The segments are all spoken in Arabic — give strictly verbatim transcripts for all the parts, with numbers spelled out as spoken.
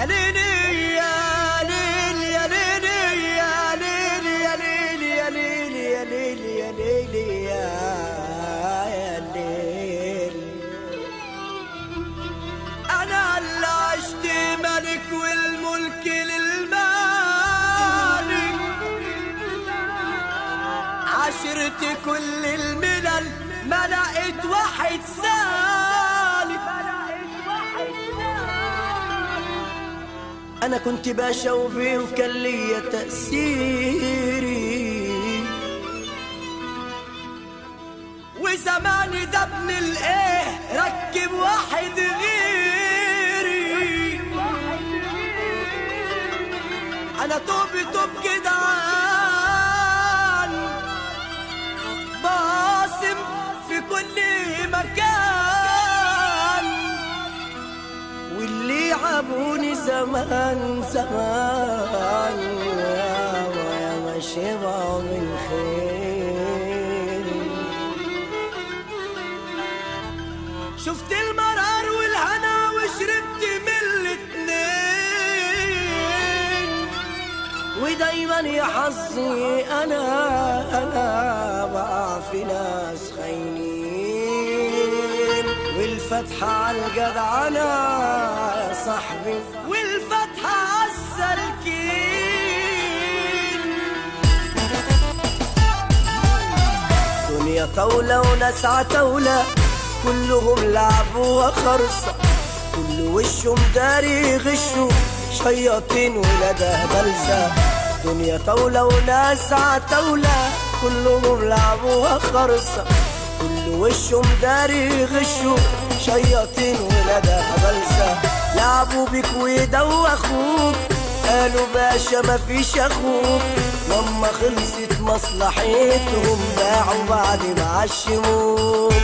يا ليلي يا ليلي يا ليلي يا ليلي يا ليلي يا ليلي يا ليلي يا ليلي يا ليل. أنا اللي عشت ملك والملك للمالك، عشرت كل الملل ما لقيت واحد سالك. أنا كنت باشا وبيه وكان ليا تأثيري، وزماني ده ابن الايه ركب واحد غيري. أنا توبي توب جدعان باسم في كل مكان، واللي عابوني زمان زمان يا ما شبعوا من خير. شفت المرار والهنا وشربت من الاتنين، ودايما يا حظي انا انا بقع في ناس خاينين، والفتحة عالجدعنة يا صاحبي والفتحة عالسالكين. دنيا طاولة وناس عتاولة كلهم لعبوا خرصة، كل وشهم داري غشوا شياطين ولادها بلسة. دنيا طاولة وناس عتاولة كلهم لعبوا خرصة، كل وشهم داري غشوا شياطين ولادها بلسة. لعبوا بيك ويدوخوك قالوا باشا مفيش اخوك، لما خلصت مصلحتهم باعوا بعد ما عشموك.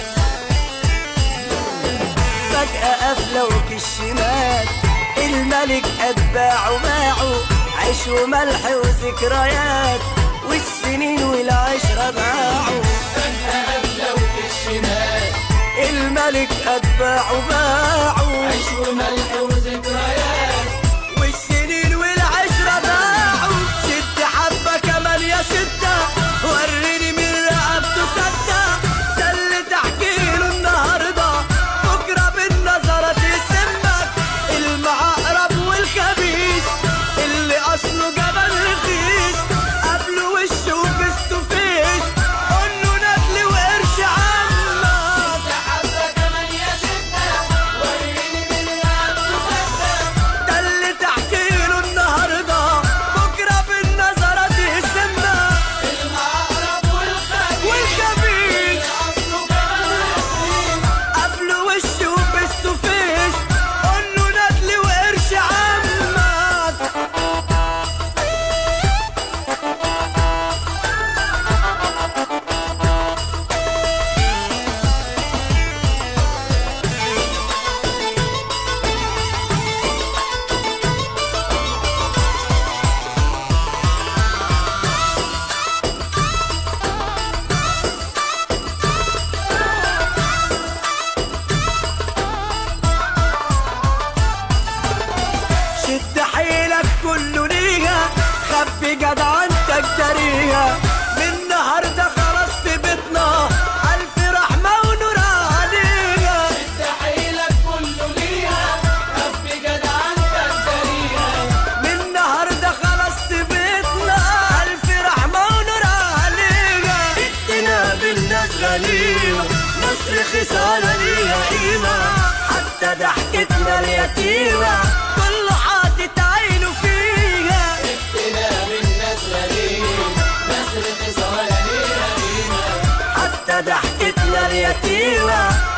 فجأة قفلة وكشمات الملك أتباعه باعوا عيش وملح وذكريات والسنين والعشرة ضاعوا. فجأة قفلة وكشمات الملك أتباعه باعوا عيش وملح وذكريات والسنين والعشرة ضاعوا. شد حبة كمان يا شدة وريني من رقبته سدة، ده اللي تحكيله النهارده بكرة بالنظرة تسمك. المعقرب والخبيث اللي أصله جبل رخيص قبله وشه فيس تو فيس قوله ندل وقرش عمك. شد حبة كمان يا شدة وريني من رقبته سدة، ده اللي تحكيله النهارده بكرة بالنظرة تسمك. المعقرب والخبيث والخبيث أصله جبل رخيص قبله وشه فيس تو فيس قوله ندل وقرش عمك. شد حيلك كله ليها خبي جدعنتك داريها، من النهارده خلاص في بيتنا ألف رحمة ونور عليها. شد حيلك كله ليها خبي جدعنتك داريها، من النهارده خلاص في بيتنا ألف رحمة ونور عليها. ادينا بالناس غنيمة ناس رخيصة ولا ليها قيمة، حتى ضحكتنا اليتيمة كله حاطط عينه فيها. ابتنا بالناس غريب ناس رخيصة ولا ليها قيمة، حتى ضحكتنا اليتيمة